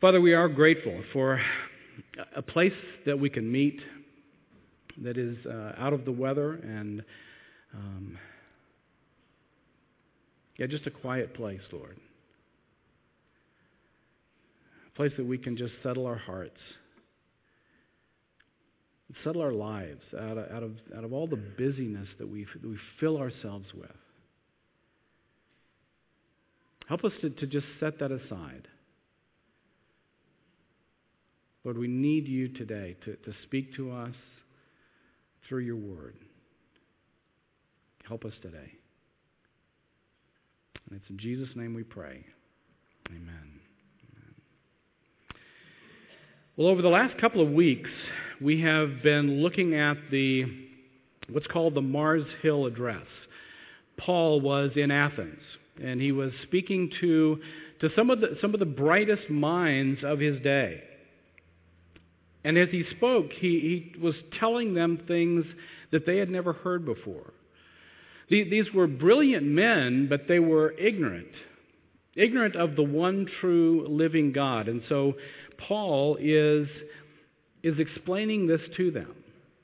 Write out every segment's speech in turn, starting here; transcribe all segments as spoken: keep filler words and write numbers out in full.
Father, we are grateful for a place that we can meet that is uh, out of the weather and um, yeah, just a quiet place, Lord. A place that we can just settle our hearts, settle our lives out of, out of, out of all the busyness that we, that we fill ourselves with. Help us to, to just set that aside. Lord, we need you today to, to speak to us through your word. Help us today. And it's in Jesus' name we pray. Amen. Amen. Well, over the last couple of weeks, we have been looking at the what's called the Mars Hill Address. Paul was in Athens, and he was speaking to, to some of the some of the brightest minds of his day. And as he spoke, he, he was telling them things that they had never heard before. These were brilliant men, but they were ignorant. Ignorant of the one true living God. And so Paul is, is explaining this to them.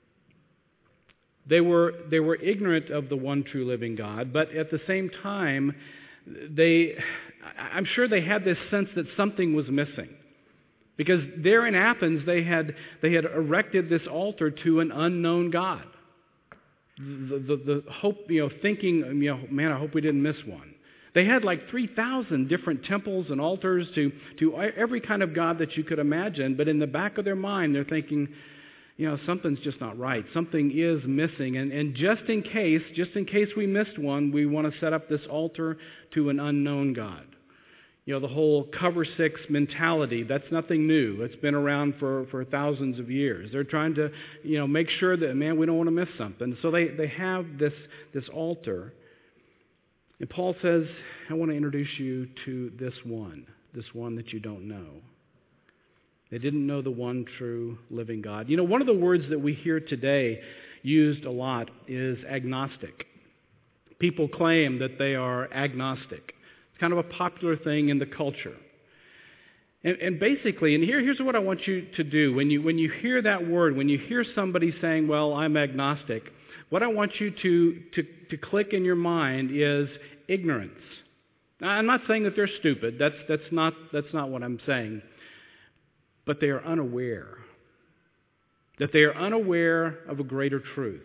They were, they were ignorant of the one true living God, but at the same time, they, I'm sure they had this sense that something was missing. Because there in Athens, they had, they had erected this altar to an unknown God. The, the, the hope, you know, thinking, you know, man, I hope we didn't miss one. They had like three thousand different temples and altars to, to every kind of God that you could imagine. But in the back of their mind, they're thinking, you know, something's just not right. Something is missing. And, and just in case, just in case we missed one, we want to set up this altar to an unknown God. You know, the whole cover six mentality, that's nothing new. It's been around for, for thousands of years. They're trying to, you know, make sure that, man, we don't want to miss something. So they, they have this, this altar. And Paul says, I want to introduce you to this one, this one that you don't know. They didn't know the one true living God. You know, one of the words that we hear today used a lot is agnostic. People claim that they are agnostic. Kind of a popular thing in the culture. And, and basically, and here, here's what I want you to do. When you, when you hear that word, when you hear somebody saying, well, I'm agnostic, what I want you to, to, to click in your mind is ignorance. Now, I'm not saying that they're stupid. That's, that's, not, that's not what I'm saying. But they are unaware. That they are unaware of a greater truth.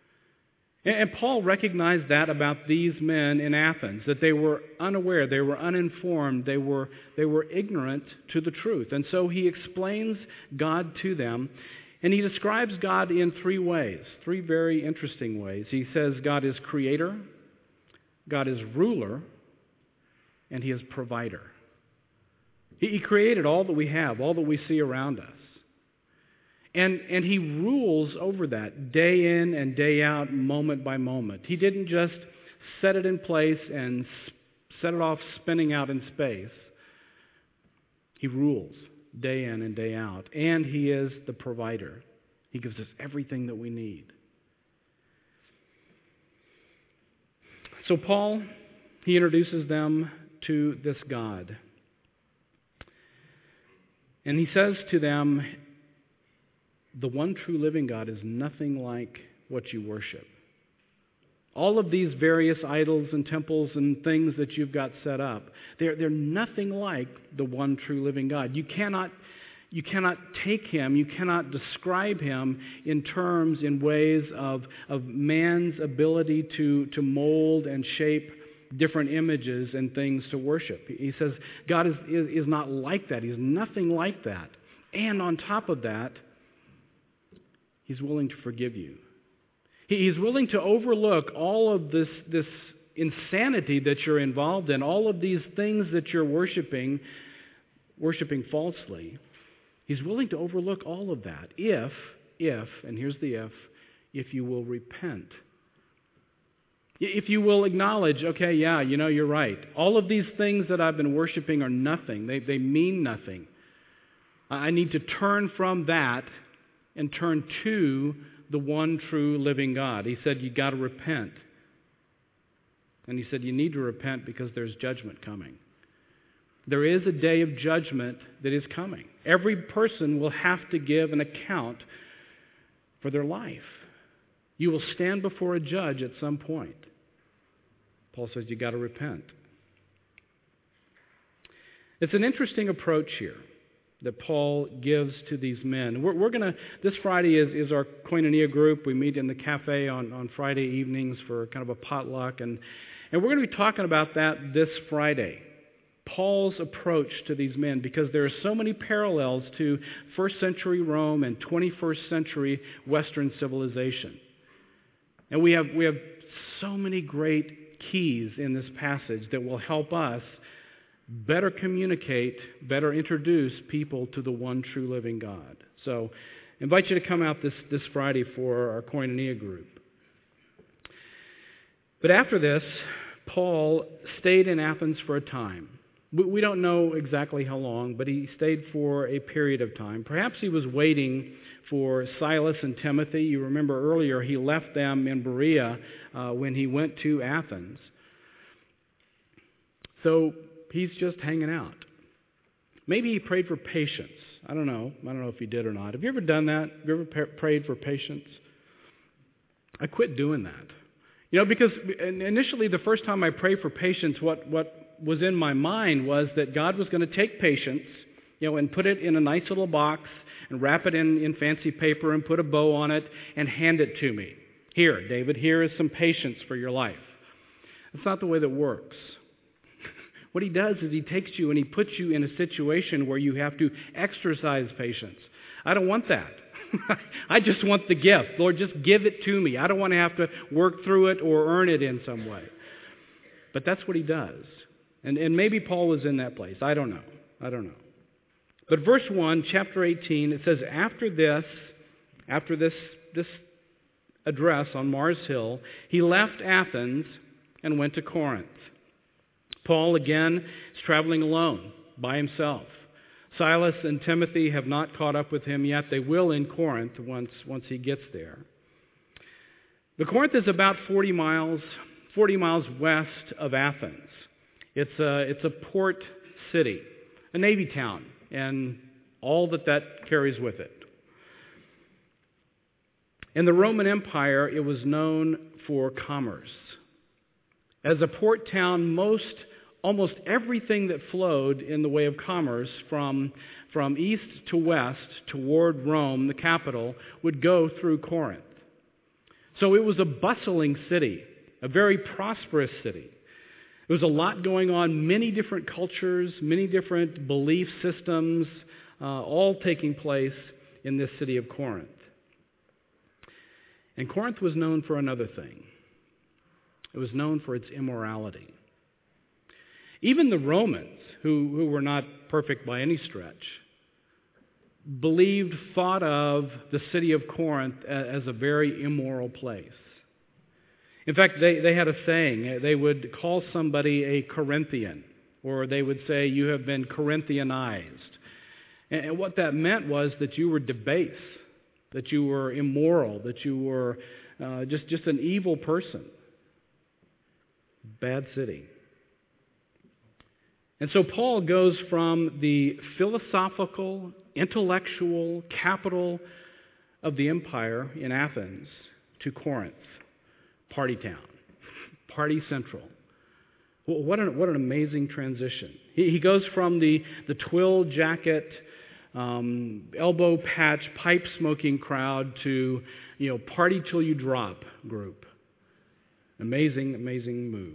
And Paul recognized that about these men in Athens, that they were unaware, they were uninformed, they were, they were ignorant to the truth. And so he explains God to them, and he describes God in three ways, three very interesting ways. He says God is creator, God is ruler, and he is provider. He created all that we have, all that we see around us. And, and he rules over that day in and day out, moment by moment. He didn't just set it in place and set it off spinning out in space. He rules day in and day out. And he is the provider. He gives us everything that we need. So Paul, he introduces them to this God. And he says to them, the one true living God is nothing like what you worship. All of these various idols and temples and things that you've got set up, they're, they're nothing like the one true living God. You cannot, you cannot take him, you cannot describe him in terms, in ways of, of man's ability to, to mold and shape different images and things to worship. He says God is, is, is not like that. He's nothing like that. And on top of that, he's willing to forgive you. He's willing to overlook all of this, this insanity that you're involved in, all of these things that you're worshiping, worshiping falsely. He's willing to overlook all of that if, if, and here's the if, if you will repent. If you will acknowledge, okay, yeah, you know, you're right. All of these things that I've been worshiping are nothing. They, they mean nothing. I need to turn from that and turn to the one true living God. He said, you got to repent. And he said, you need to repent because there's judgment coming. there is a day of judgment that is coming. Every person will have to give an account for their life. You will stand before a judge at some point. Paul says you got to repent. It's an interesting approach here that Paul gives to these men. We're, we're going to, this Friday is, is our Koinonia group. We meet in the cafe on, on Friday evenings for kind of a potluck. And, and we're going to be talking about that this Friday. Paul's approach to these men, because there are so many parallels to first century Rome and twenty-first century Western civilization. And we have, we have so many great keys in this passage that will help us better communicate, better introduce people to the one true living God. So I invite you to come out this, this Friday for our Koinonia group. But after this, Paul stayed in Athens for a time. We, we don't know exactly how long, but he stayed for a period of time. Perhaps he was waiting for Silas and Timothy. You remember earlier he left them in Berea uh, when he went to Athens. So he's just hanging out. Maybe he prayed for patience. I don't know. I don't know if he did or not. Have you ever done that? Have you ever p- prayed for patience? I quit doing that. You know, because initially the first time I prayed for patience, what, what was in my mind was that God was going to take patience, you know, and put it in a nice little box and wrap it in, in fancy paper and put a bow on it and hand it to me. Here, David, here is some patience for your life. That's not the way that works. What he does is he takes you and he puts you in a situation where you have to exercise patience. I don't want that. I just want the gift. Lord, just give it to me. I don't want to have to work through it or earn it in some way. But that's what he does. And, and maybe Paul was in that place. I don't know. I don't know. But verse one, chapter eighteen, it says, after this, after this, this address on Mars Hill, he left Athens and went to Corinth. Paul, again, is traveling alone, by himself. Silas and Timothy have not caught up with him yet. They will in Corinth once, once he gets there. The Corinth is about forty miles, forty miles west of Athens. It's a, it's a port city, a navy town, and all that that carries with it. In the Roman Empire, it was known for commerce. As a port town, most, almost everything that flowed in the way of commerce from, from east to west toward Rome, the capital, would go through Corinth. So it was a bustling city, a very prosperous city. There was a lot going on, many different cultures, many different belief systems, uh, all taking place in this city of Corinth. And Corinth was known for another thing. It was known for its immorality. Even the Romans, who, who were not perfect by any stretch, believed, thought of the city of Corinth as a very immoral place. In fact, they, they had a saying. They would call somebody a Corinthian, or they would say, you have been Corinthianized. And, and what that meant was that you were debased, that you were immoral, that you were uh, just, just an evil person. Bad city. And so Paul goes from the philosophical, intellectual capital of the empire in Athens to Corinth, party town, party central. Well, what an, what an amazing transition. He, he goes from the, the twill jacket, um, elbow patch, pipe smoking crowd to, you know, party till you drop group. Amazing, amazing move.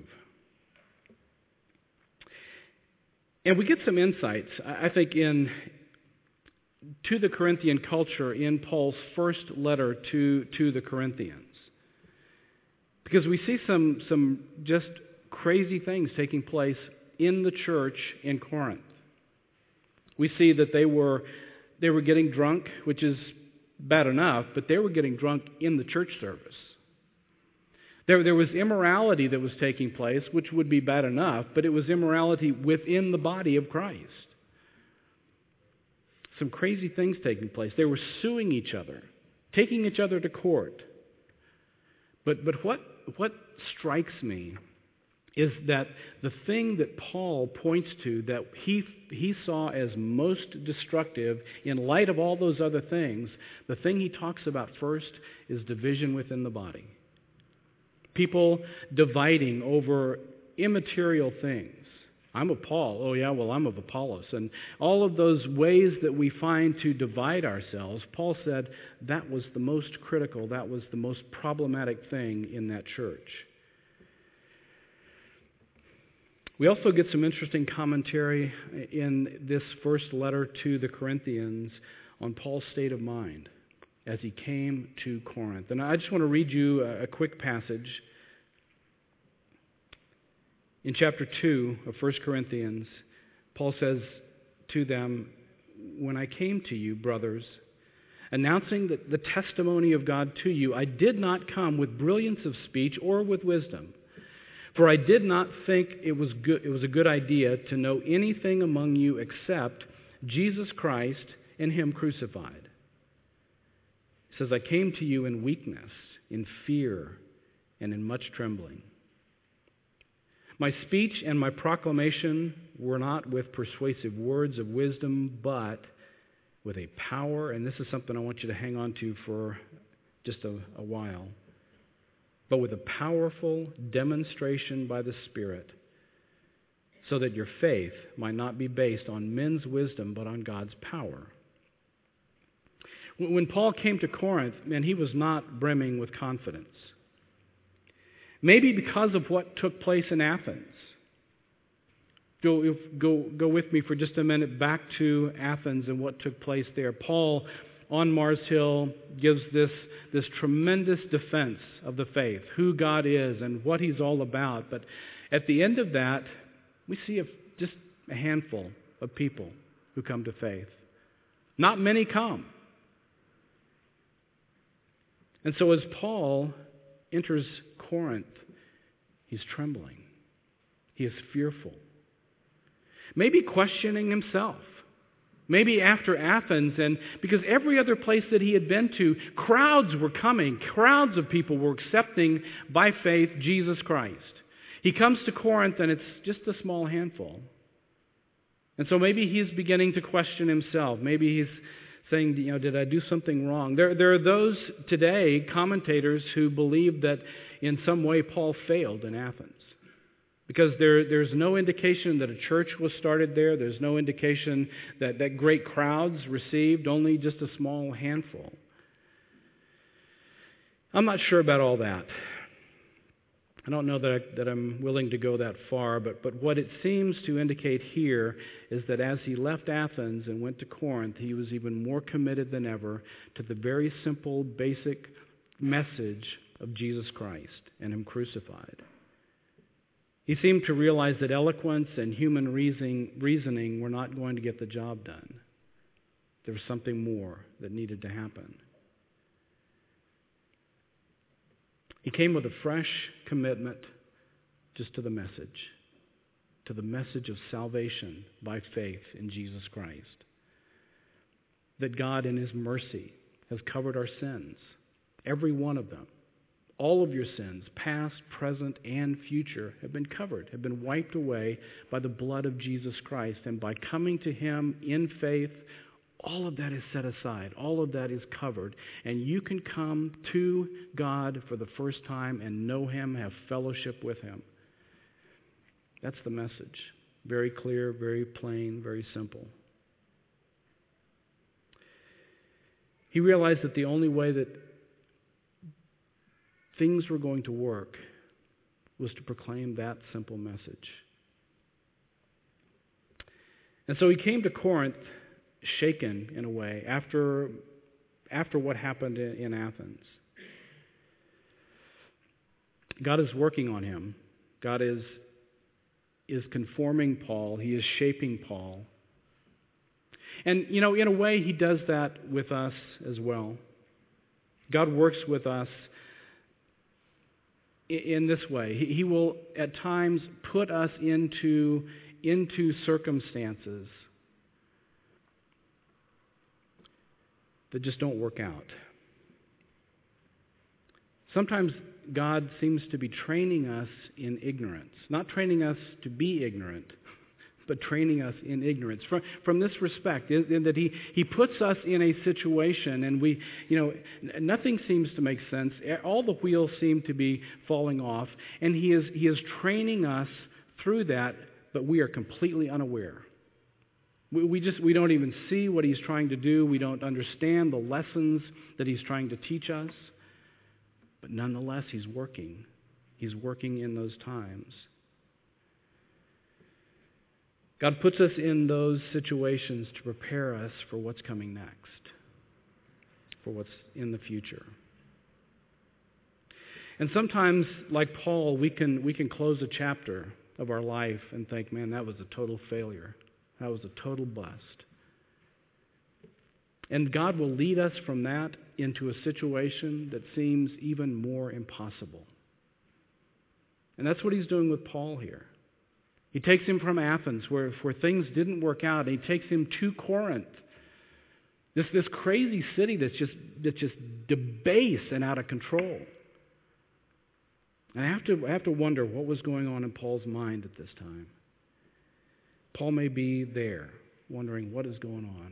And we get some insights, I think, in to the Corinthian culture in Paul's first letter to, to the Corinthians. Because we see some, some just crazy things taking place in the church in Corinth. We see that they were, they were getting drunk, which is bad enough, but they were getting drunk in the church service. There, there was immorality that was taking place, which would be bad enough, but it was immorality within the body of Christ. Some crazy things taking place. They were suing each other, taking each other to court. But, but what, what strikes me is that the thing that Paul points to that he, he saw as most destructive in light of all those other things, the thing he talks about first is division within the body. People dividing over immaterial things. I'm of Paul. Oh, yeah, well, I'm of Apollos. And all of those ways that we find to divide ourselves, Paul said that was the most critical, that was the most problematic thing in that church. We also get some interesting commentary in this first letter to the Corinthians on Paul's state of mind as he came to Corinth. And I just want to read you a quick passage. In chapter two of First Corinthians, Paul says to them, "When I came to you, brothers, announcing the, the testimony of God to you, I did not come with brilliance of speech or with wisdom. For I did not think it was good, it was a good idea to know anything among you except Jesus Christ and Him crucified." He says, "I came to you in weakness, in fear, and in much trembling. My speech and my proclamation were not with persuasive words of wisdom, but with a power," and this is something I want you to hang on to for just a, a while, "but with a powerful demonstration by the Spirit, so that your faith might not be based on men's wisdom, but on God's power." When Paul came to Corinth, man, he was not brimming with confidence. Maybe because of what took place in Athens. Go, go, go with me for just a minute back to Athens and what took place there. Paul, on Mars Hill, gives this, this tremendous defense of the faith, who God is and what He's all about. But at the end of that, we see a, just a handful of people who come to faith. Not many come. And so as Paul enters Corinth, he's trembling. He is fearful. Maybe questioning himself. Maybe after Athens, and because every other place that he had been to, crowds were coming. Crowds of people were accepting by faith Jesus Christ. He comes to Corinth and it's just a small handful. And so maybe he's beginning to question himself. Maybe he's saying, you know, did I do something wrong? There, there are those today, commentators, who believe that in some way Paul failed in Athens. Because there, there's no indication that a church was started there. There's no indication that, that great crowds received, only just a small handful. I'm not sure about all that. I don't know that, I, that I'm willing to go that far, but, but what it seems to indicate here is that as he left Athens and went to Corinth, he was even more committed than ever to the very simple, basic message of Jesus Christ and Him crucified. He seemed to realize that eloquence and human reasoning, reasoning were not going to get the job done. There was something more that needed to happen. He came with a fresh commitment just to the message, to the message of salvation by faith in Jesus Christ. That God in His mercy has covered our sins, every one of them. All of your sins, past, present, and future, have been covered, have been wiped away by the blood of Jesus Christ. And by coming to Him in faith, all of that is set aside. All of that is covered. And you can come to God for the first time and know Him, have fellowship with Him. That's the message. Very clear, very plain, very simple. He realized that the only way that things were going to work was to proclaim that simple message. And so he came to Corinth shaken in a way after, after what happened in, in Athens. God is working on him. God is, is conforming Paul. He is shaping Paul. And, you know, in a way, He does that with us as well. God works with us in this way. He will at times put us into, into circumstances that just don't work out. Sometimes God seems to be training us in ignorance. Not training us to be ignorant, but training us in ignorance. From, from this respect, in, in that he, he puts us in a situation and we, you know, nothing seems to make sense. All the wheels seem to be falling off. And he is, he is training us through that, but we are completely unaware. We, we just, we don't even see what he's trying to do. We don't understand the lessons that he's trying to teach us. But nonetheless, he's working. He's working in those times. God puts us in those situations to prepare us for what's coming next, for what's in the future. And sometimes, like Paul, we can we can close a chapter of our life and think, man, that was a total failure. That was a total bust. And God will lead us from that into a situation that seems even more impossible. And that's what he's doing with Paul here. He takes him from Athens, where, where things didn't work out, and he takes him to Corinth, this, this crazy city that's just, that's just debased and out of control. And I have to, I have to wonder what was going on in Paul's mind at this time. Paul may be there, wondering what is going on.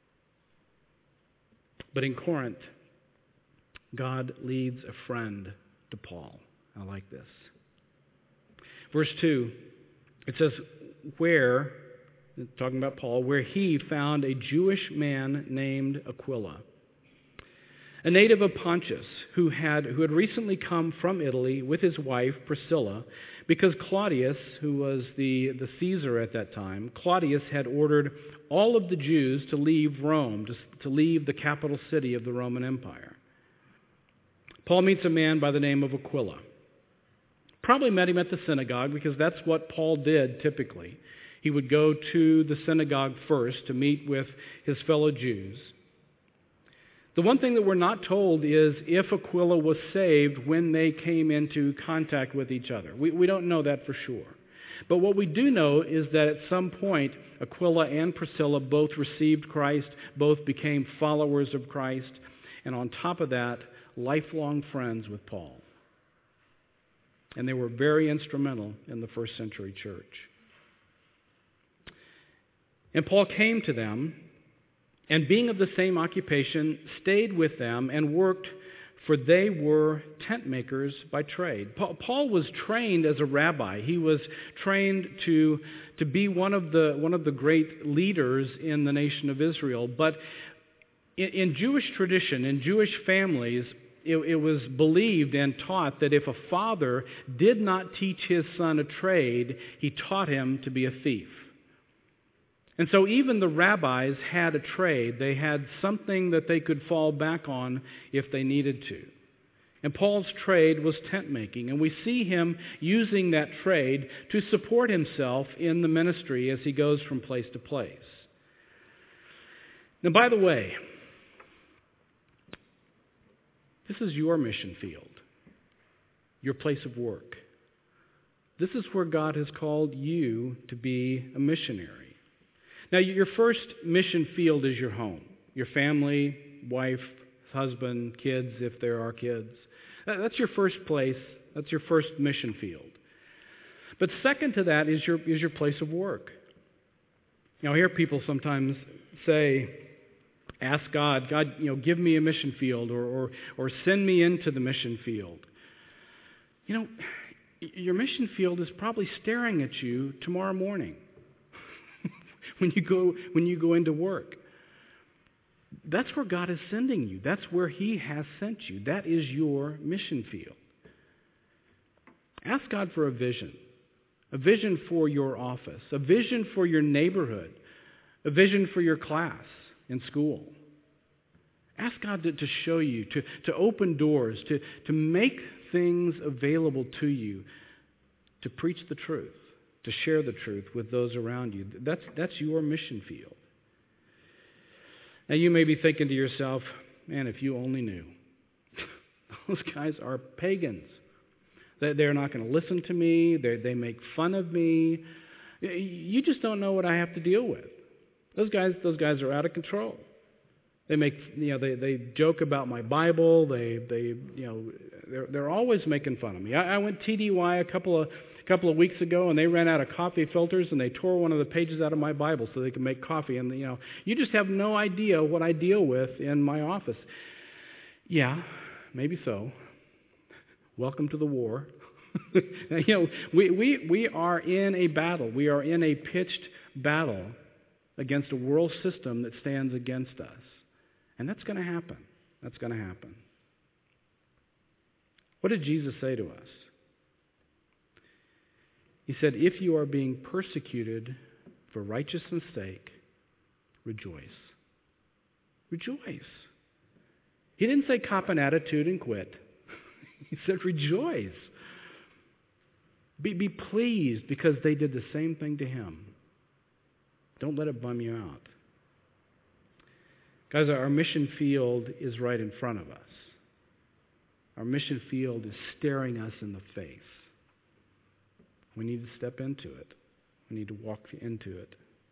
But in Corinth, God leads a friend to Paul. I like this. Verse two. It says, where, talking about Paul, where he found a Jewish man named Aquila, a native of Pontus, who had, who had recently come from Italy with his wife Priscilla, because Claudius, who was the, the Caesar at that time, Claudius had ordered all of the Jews to leave Rome, to, to leave the capital city of the Roman Empire. Paul meets a man by the name of Aquila. Probably met him at the synagogue, because that's what Paul did typically. He would go to the synagogue first to meet with his fellow Jews. The one thing that we're not told is if Aquila was saved when they came into contact with each other. We, we don't know that for sure. But what we do know is that at some point, Aquila and Priscilla both received Christ, both became followers of Christ, and on top of that, lifelong friends with Paul. And they were very instrumental in the first century church. And Paul came to them, and being of the same occupation, stayed with them and worked, for they were tent makers by trade. Paul was trained as a rabbi. He was trained to, to be one of the, one of the great leaders in the nation of Israel. But in, in Jewish tradition, in Jewish families, It, it was believed and taught that if a father did not teach his son a trade, he taught him to be a thief. And so even the rabbis had a trade. They had something that they could fall back on if they needed to. And Paul's trade was tent making. And we see him using that trade to support himself in the ministry as he goes from place to place. Now, by the way, this is your mission field, your place of work. This is where God has called you to be a missionary. Now, your first mission field is your home, your family, wife, husband, kids, if there are kids. That's your first place. That's your first mission field. But second to that is your, is your place of work. Now, I hear people sometimes say, ask God, God, you know, give me a mission field or, or, or send me into the mission field. You know, your mission field is probably staring at you tomorrow morning when you go when you go into work. That's where God is sending you. That's where He has sent you. That is your mission field. Ask God for a vision. A vision for your office. A vision for your neighborhood. A vision for your class in school. Ask God to, to show you, to, to open doors, to, to make things available to you, to preach the truth, to share the truth with those around you. That's, that's your mission field. Now you may be thinking to yourself, man, if you only knew. Those guys are pagans. They're not going to listen to me. They they make fun of me. You just don't know what I have to deal with. Those guys, those guys are out of control. They make, you know, they, they joke about my Bible. They, they, you know, they're, they're always making fun of me. I, I went T D Y a couple of a couple of weeks ago, and they ran out of coffee filters, and they tore one of the pages out of my Bible so they could make coffee. And you know, you just have no idea what I deal with in my office. Yeah, maybe so. Welcome to the war. you know, we, we we are in a battle. We are in a pitched battle against a world system that stands against us. And that's going to happen. That's going to happen. What did Jesus say to us? He said, if you are being persecuted for righteousness' sake, rejoice. Rejoice. He didn't say cop an attitude and quit. He said rejoice. Be, be pleased because they did the same thing to him. Don't let it bum you out. Guys, our mission field is right in front of us. Our mission field is staring us in the face. We need to step into it. We need to walk into it.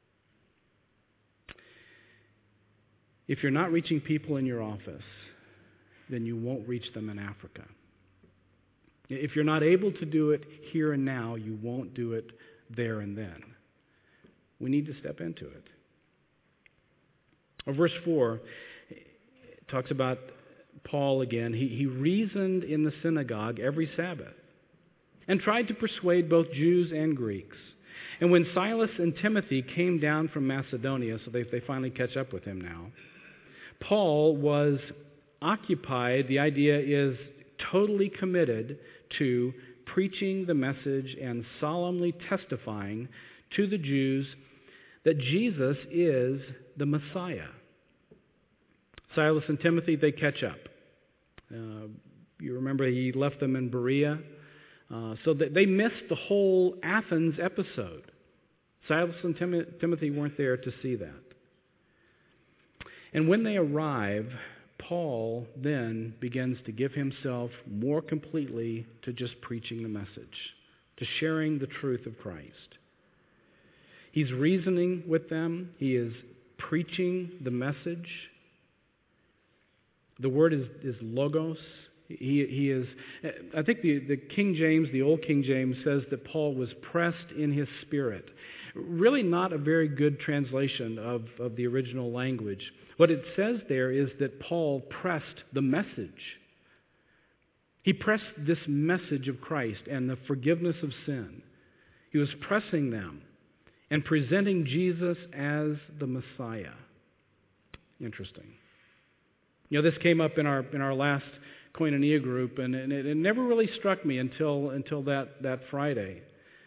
If you're not reaching people in your office, then you won't reach them in Africa. If you're not able to do it here and now, you won't do it there and then. We need to step into it. Well, verse four talks about Paul again. He, he reasoned in the synagogue every Sabbath and tried to persuade both Jews and Greeks. And when Silas and Timothy came down from Macedonia, so they, they finally catch up with him now, Paul was occupied, the idea is totally committed to preaching the message and solemnly testifying to the Jews that Jesus is the Messiah. Silas and Timothy, they catch up. Uh, you remember he left them in Berea. Uh, so that they missed the whole Athens episode. Silas and Tim- Timothy weren't there to see that. And when they arrive, Paul then begins to give himself more completely to just preaching the message, to sharing the truth of Christ. He's reasoning with them. He is preaching the message. The word is, is logos. He, he is, I think the, the King James, the old King James, says that Paul was pressed in his spirit. Really not a very good translation of, of the original language. What it says there is that Paul pressed the message. He pressed this message of Christ and the forgiveness of sin. He was pressing them and presenting Jesus as the Messiah. Interesting. You know, this came up in our in our last Koinonia group, and, and it, it never really struck me until until that, that Friday.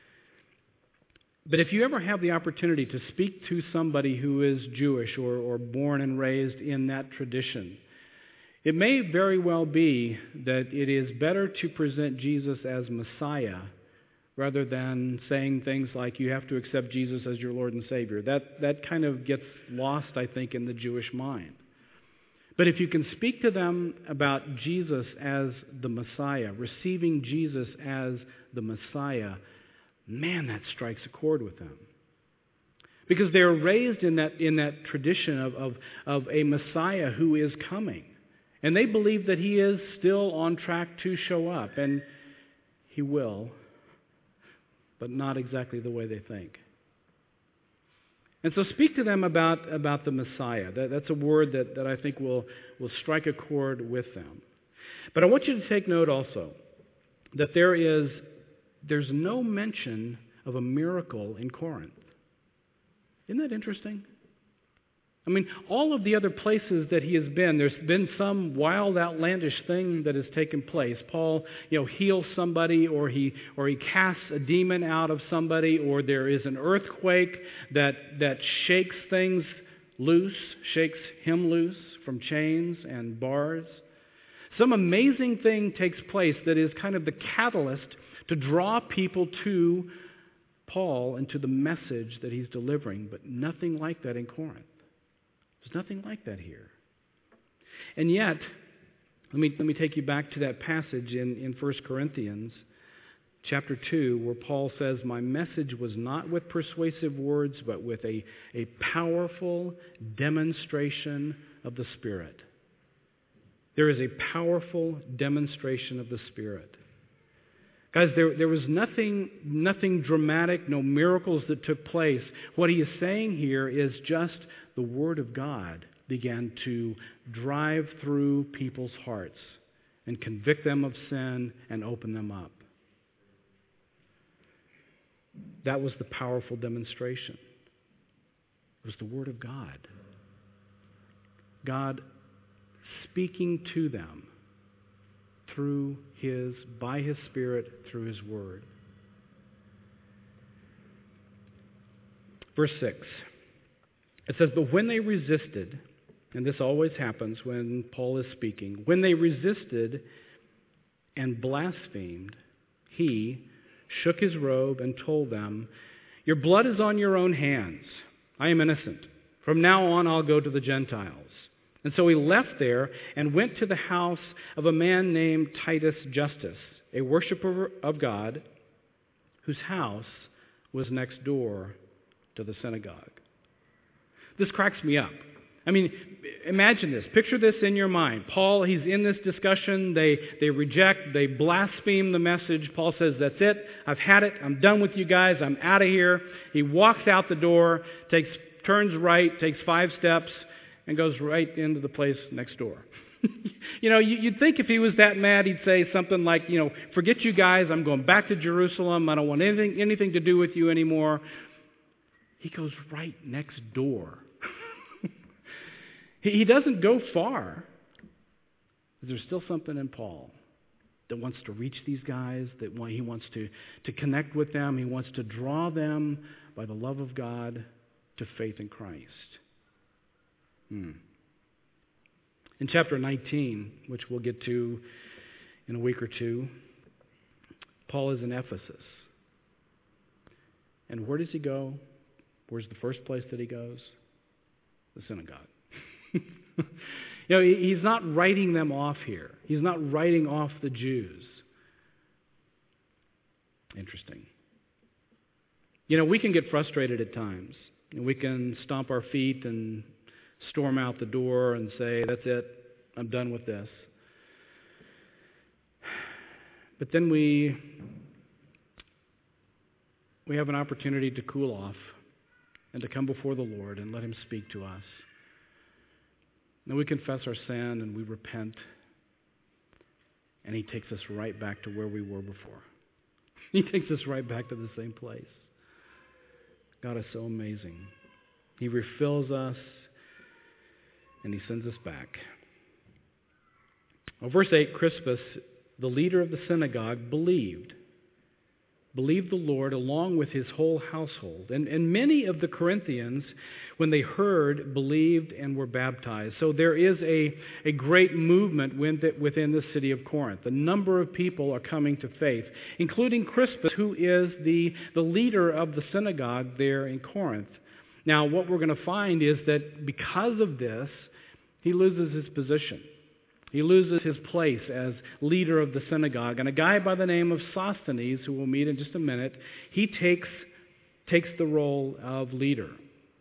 But if you ever have the opportunity to speak to somebody who is Jewish or, or born and raised in that tradition, it may very well be that it is better to present Jesus as Messiah rather than saying things like you have to accept Jesus as your Lord and Savior. That, that kind of gets lost, I think, in the Jewish mind. But if you can speak to them about Jesus as the Messiah, receiving Jesus as the Messiah, man, that strikes a chord with them. Because they're raised in that, in that tradition of, of, of a Messiah who is coming. And they believe that he is still on track to show up. And he will, but not exactly the way they think. And so speak to them about, about the Messiah. That, that's a word that, that I think will, will strike a chord with them. But I want you to take note also that there is there's no mention of a miracle in Corinth. Isn't that interesting? I mean, all of the other places that he has been, there's been some wild, outlandish thing that has taken place. Paul, you know, heals somebody, or he or he casts a demon out of somebody, or there is an earthquake that that shakes things loose, shakes him loose from chains and bars. Some amazing thing takes place that is kind of the catalyst to draw people to Paul and to the message that he's delivering, but nothing like that in Corinth. There's nothing like that here. And yet, let me let me take you back to that passage in, in First Corinthians. chapter two, where Paul says, my message was not with persuasive words, but with a, a powerful demonstration of the Spirit. There is a powerful demonstration of the Spirit. Guys, there, there was nothing, nothing dramatic, no miracles that took place. What he is saying here is just the Word of God began to drive through people's hearts and convict them of sin and open them up. That was the powerful demonstration. It was the Word of God. God speaking to them through His, by His Spirit, through His Word. Verse six. It says, but when they resisted, and this always happens when Paul is speaking, when they resisted and blasphemed, he shook his robe and told them, your blood is on your own hands. I am innocent. From now on I'll go to the Gentiles. And so he left there and went to the house of a man named Titus Justus, a worshiper of God, whose house was next door to the synagogue. This cracks me up. I mean, imagine this. Picture this in your mind. Paul, he's in this discussion. They, they reject, they blaspheme the message. Paul says, that's it. I've had it. I'm done with you guys. I'm out of here. He walks out the door, takes, turns right, takes five steps, and goes right into the place next door. You know, you'd think if he was that mad, he'd say something like, you know, forget you guys. I'm going back to Jerusalem. I don't want anything, anything to do with you anymore. He goes right next door. He doesn't go far. There's still something in Paul that wants to reach these guys, that he wants to, to connect with them. He wants to draw them by the love of God to faith in Christ. Hmm. In chapter nineteen, which we'll get to in a week or two, Paul is in Ephesus. And where does he go? Where's the first place that he goes? The synagogue. You know, he's not writing them off here. He's not writing off the Jews. Interesting. You know, we can get frustrated at times. We can stomp our feet and storm out the door and say, that's it, I'm done with this. But then we we have an opportunity to cool off and to come before the Lord and let Him speak to us. Then we confess our sin and we repent, and He takes us right back to where we were before. He takes us right back to the same place. God is so amazing. He refills us and He sends us back. Well, verse eight, Crispus, the leader of the synagogue, believed. Believed the Lord along with his whole household. And, and many of the Corinthians, when they heard, believed and were baptized. So there is a, a great movement within the city of Corinth. A number of people are coming to faith, including Crispus, who is the, the leader of the synagogue there in Corinth. Now, what we're going to find is that because of this, he loses his position. He loses his place as leader of the synagogue. And a guy by the name of Sosthenes, who we'll meet in just a minute, he takes, takes the role of leader.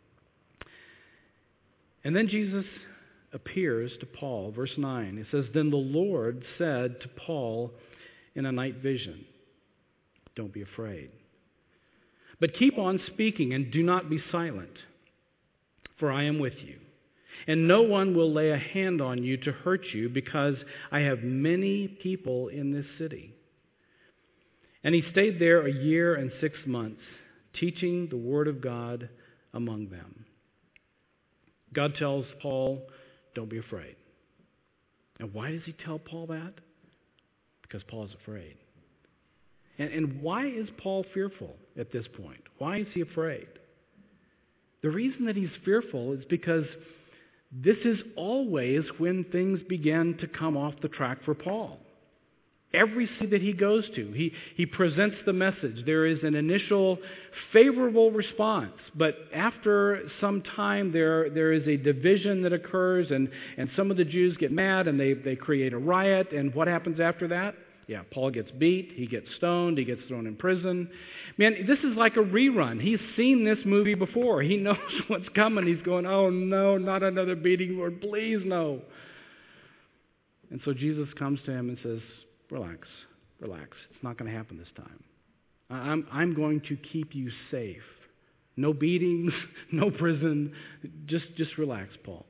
And then Jesus appears to Paul. Verse nine, it says, then the Lord said to Paul in a night vision, don't be afraid, but keep on speaking and do not be silent, for I am with you. And no one will lay a hand on you to hurt you, because I have many people in this city. And he stayed there a year and six months, teaching the word of God among them. God tells Paul, don't be afraid. And why does he tell Paul that? Because Paul is afraid. And, and why is Paul fearful at this point? Why is he afraid? The reason that he's fearful is because this is always when things begin to come off the track for Paul. Every city that he goes to, he, he presents the message. There is an initial favorable response, but after some time there, there is a division that occurs, and, and some of the Jews get mad and they, they create a riot, and what happens after that? Yeah, Paul gets beat, he gets stoned, he gets thrown in prison. Man, this is like a rerun. He's seen this movie before. He knows what's coming. He's going, oh no, not another beating, Lord, please no. And so Jesus comes to him and says, relax, relax. It's not going to happen this time. I'm, I'm going to keep you safe. No beatings, no prison. Just, just relax, Paul.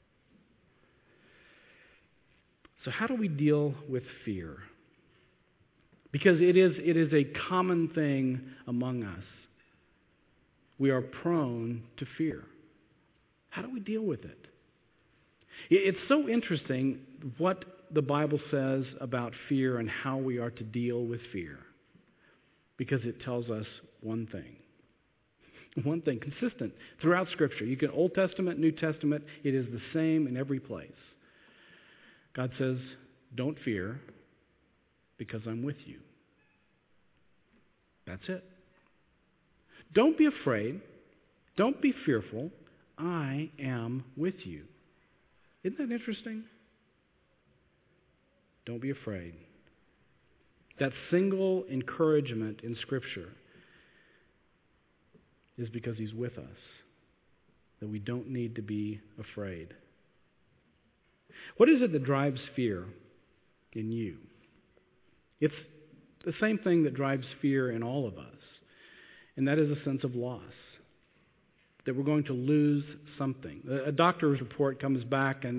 So how do we deal with fear? Because it is, it is a common thing among us. We are prone to fear. How do we deal with it? It's so interesting what the Bible says about fear and how we are to deal with fear. Because it tells us one thing. One thing, consistent throughout Scripture. You can Old Testament, New Testament, it is the same in every place. God says, don't fear, because I'm with you. That's it. Don't be afraid. Don't be fearful. I am with you. Isn't that interesting? Don't be afraid. That single encouragement in Scripture is because He's with us, that we don't need to be afraid. What is it that drives fear in you? It's the same thing that drives fear in all of us, and that is a sense of loss, that we're going to lose something. A doctor's report comes back and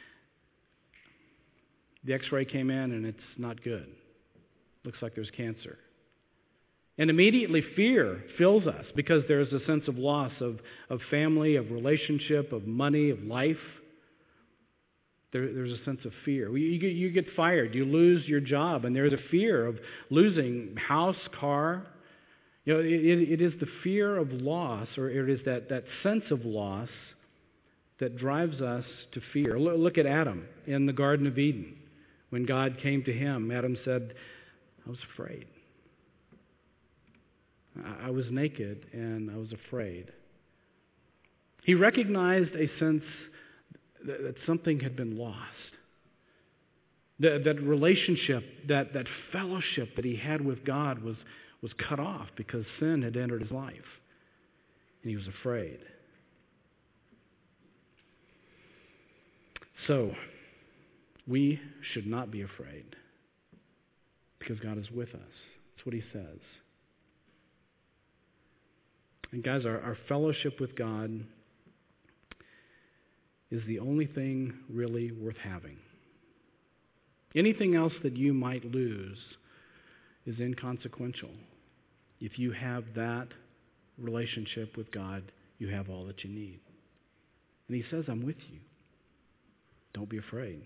the x-ray came in and it's not good. Looks like there's cancer. And immediately fear fills us because there's a sense of loss of, of family, of relationship, of money, of life. There, there's a sense of fear. You get, you get fired, you lose your job, and there's a fear of losing house, car. You know, it, it is the fear of loss, or it is that, that sense of loss that drives us to fear. Look at Adam in the Garden of Eden. When God came to him, Adam said, I was afraid. I was naked and I was afraid. He recognized a sense that something had been lost. That, that relationship, that, that fellowship that he had with God was, was cut off because sin had entered his life. And he was afraid. So, we should not be afraid because God is with us. That's what he says. And guys, our, our fellowship with God is the only thing really worth having. Anything else that you might lose is inconsequential. If you have that relationship with God, you have all that you need. And he says, I'm with you. Don't be afraid.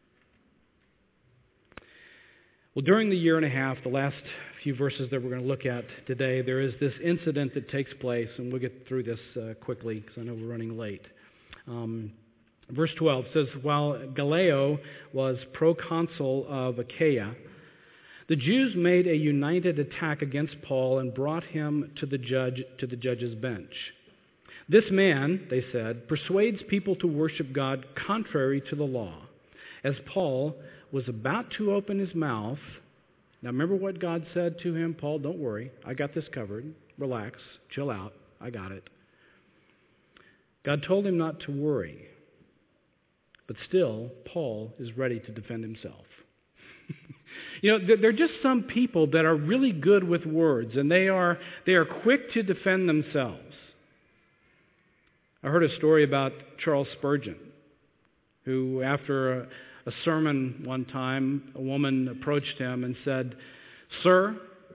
Well, during the year and a half, the last few verses that we're going to look at today, there is this incident that takes place, and we'll get through this uh, quickly because I know we're running late. Um, verse twelve says, while Gallio was proconsul of Achaia, the Jews made a united attack against Paul and brought him to the judge to the judge's bench. This man, they said, persuades people to worship God contrary to the law. As Paul was about to open his mouth, now remember what God said to him, Paul, don't worry, I got this covered. Relax, chill out, I got it. God told him not to worry. But still, Paul is ready to defend himself. You know, there are just some people that are really good with words, and they are they are quick to defend themselves. I heard a story about Charles Spurgeon, who after a, a sermon one time, a woman approached him and said, Sir,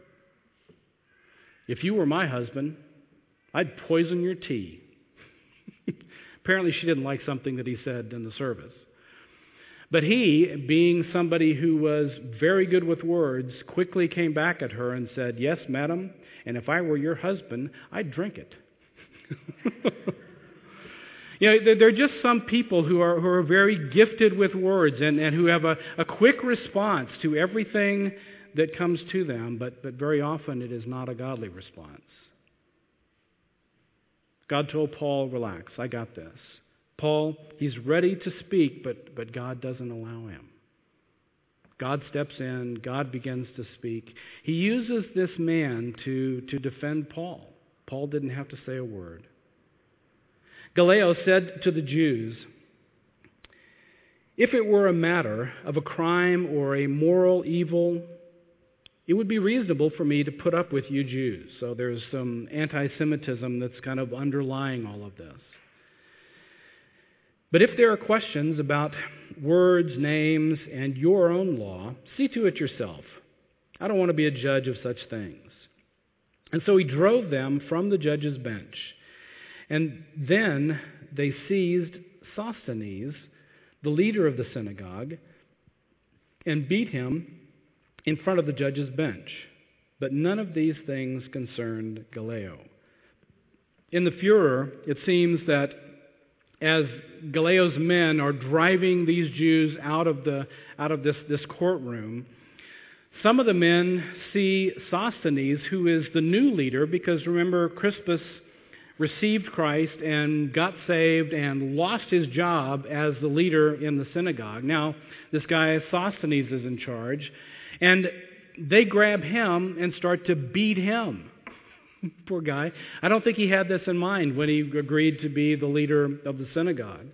if you were my husband, I'd poison your tea. Apparently she didn't like something that he said in the service. But he, being somebody who was very good with words, quickly came back at her and said, yes, madam, and if I were your husband, I'd drink it. You know, there are just some people who are who are very gifted with words and, and who have a, a quick response to everything that comes to them, but, but very often it is not a godly response. God told Paul, relax, I got this. Paul, he's ready to speak, but, but God doesn't allow him. God steps in. God begins to speak. He uses this man to, to defend Paul. Paul didn't have to say a word. Gallio said to the Jews, "If it were a matter of a crime or a moral evil, it would be reasonable for me to put up with you Jews." So there's some anti-Semitism that's kind of underlying all of this. "But if there are questions about words, names, and your own law, see to it yourself. I don't want to be a judge of such things." And so he drove them from the judge's bench. And then they seized Sosthenes, the leader of the synagogue, and beat him in front of the judge's bench. But none of these things concerned Gallio. In the furor, it seems that as Gallio's men are driving these Jews out of the out of this, this courtroom, some of the men see Sosthenes, who is the new leader, because remember, Crispus received Christ and got saved and lost his job as the leader in the synagogue. Now, this guy Sosthenes is in charge, and they grab him and start to beat him. Poor guy. I don't think he had this in mind when he agreed to be the leader of the synagogue.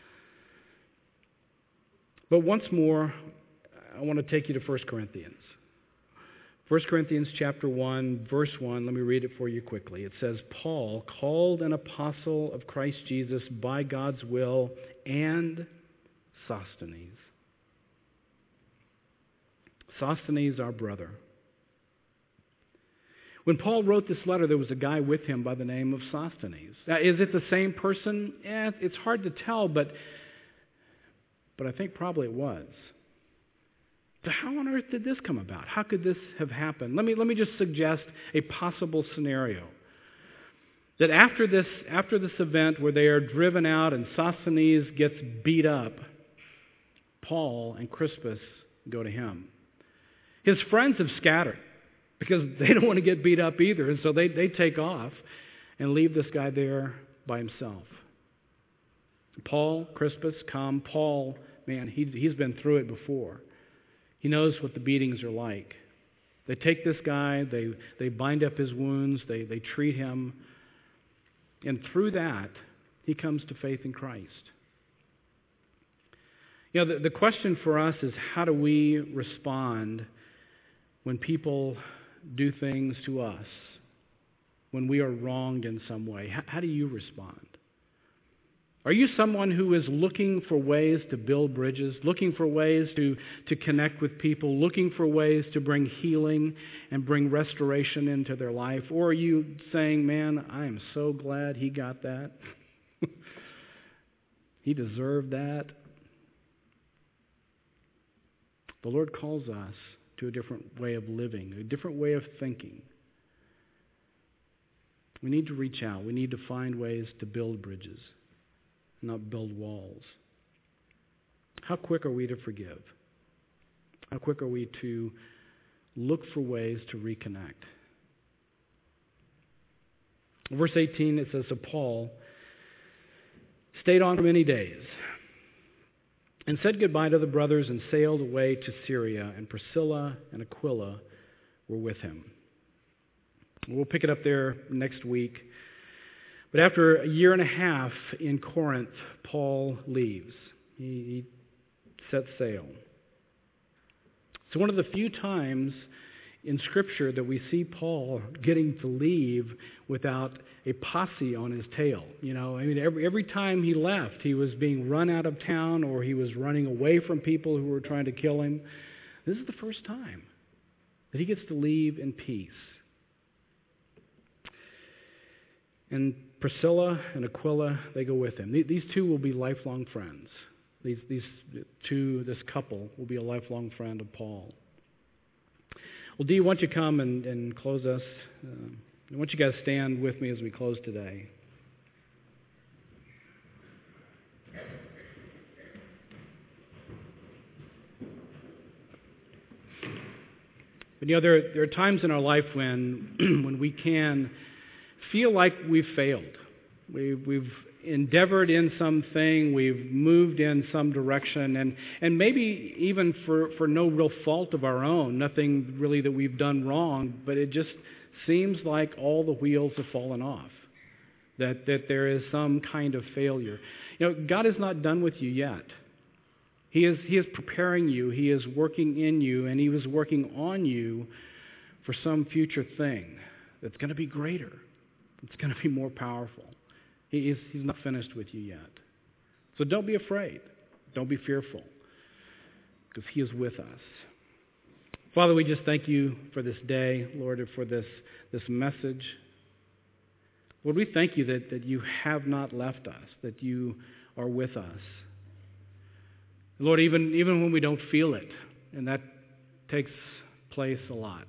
But once more, I want to take you to First Corinthians. First Corinthians chapter one, verse one, let me read it for you quickly. It says, "Paul, called an apostle of Christ Jesus by God's will, and Sosthenes." Sosthenes, our brother. When Paul wrote this letter, there was a guy with him by the name of Sosthenes. Now, is it the same person? Eh, it's hard to tell, but, but I think probably it was. So how on earth did this come about? How could this have happened? Let me, let me just suggest a possible scenario. That after this, after this event where they are driven out and Sosthenes gets beat up, Paul and Crispus go to him. His friends have scattered because they don't want to get beat up either, and so they, they take off and leave this guy there by himself. Paul, Crispus, come. Paul, man, he, he's been through it before. He knows what the beatings are like. They take this guy, they, they bind up his wounds, they, they treat him, and through that, he comes to faith in Christ. You know, the, the question for us is, how do we respond when people do things to us, when we are wronged in some way? How, how do you respond? Are you someone who is looking for ways to build bridges, looking for ways to, to connect with people, looking for ways to bring healing and bring restoration into their life? Or are you saying, man, I am so glad he got that. He deserved that. The Lord calls us to a different way of living, a different way of thinking. We need to reach out. We need to find ways to build bridges, not build walls. How quick are we to forgive? How quick are we to look for ways to reconnect? Verse eighteen, it says, "So Paul stayed on for many days and said goodbye to the brothers and sailed away to Syria, and Priscilla and Aquila were with him." We'll pick it up there next week. But after a year and a half in Corinth, Paul leaves. He, he sets sail. It's one of the few times in Scripture that we see Paul getting to leave without a posse on his tail. You know, I mean, every, every time he left, he was being run out of town or he was running away from people who were trying to kill him. This is the first time that he gets to leave in peace. And Priscilla and Aquila, they go with him. These two will be lifelong friends. These, these two, this couple, will be a lifelong friend of Paul. Well, Dee, why don't you come and, and close us? Uh, I want you guys to stand with me as we close today. But you know, there, there are times in our life when, when we can feel like we've failed. We, we've endeavored in something, we've moved in some direction, and, and maybe even for, for no real fault of our own, nothing really that we've done wrong, but it just seems like all the wheels have fallen off, that, that there is some kind of failure. You know, God is not done with you yet. He is, he is preparing you, He is working in you, and He was working on you for some future thing that's going to be greater. It's going to be more powerful. He is, he's not finished with you yet. So don't be afraid. Don't be fearful, because He is with us. Father, we just thank You for this day, Lord, for this, this message. Lord, we thank You that, that You have not left us, that You are with us. Lord, even, even when we don't feel it, and that takes place a lot.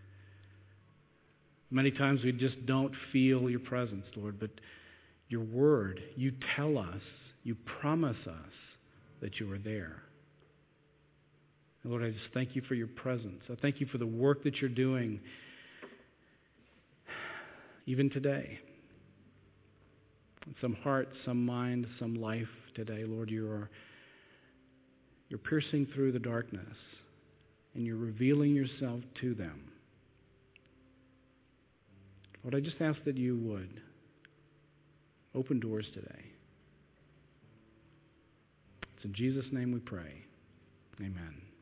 Many times we just don't feel Your presence, Lord, but Your word, You tell us, You promise us that You are there. And Lord, I just thank You for Your presence. I thank You for the work that You're doing even today. In some heart, some mind, some life today, Lord, You are You're piercing through the darkness, and You're revealing Yourself to them. Lord, I just ask that You would open doors today. It's in Jesus' name we pray. Amen.